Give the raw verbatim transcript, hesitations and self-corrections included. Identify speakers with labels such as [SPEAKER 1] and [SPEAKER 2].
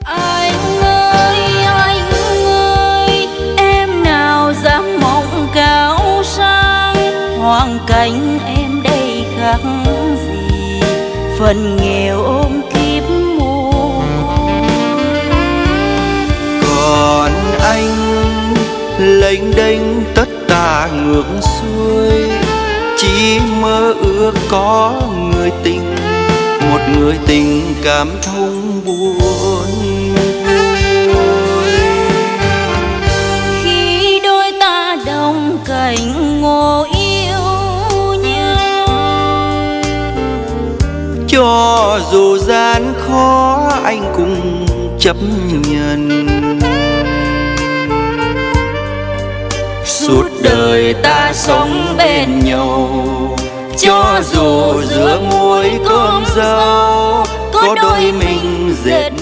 [SPEAKER 1] Anh ơi, anh ơi, em nào dám mộng cao sang, hoàn cảnh em đây khác gì phần nghèo ôm kiếp mồ côi.
[SPEAKER 2] Còn anh lênh đênh tất tà ngược xuôi, chỉ mơ ước có người tình, một người tình cảm thông buồn vui.
[SPEAKER 1] Khi đôi ta đồng cảnh ngộ yêu nhau,
[SPEAKER 2] cho dù gian khó anh cũng chấp nhận. Suốt đời ta sống bên nhau, cho dù giữa muối cơm rau, có đôi mình dệt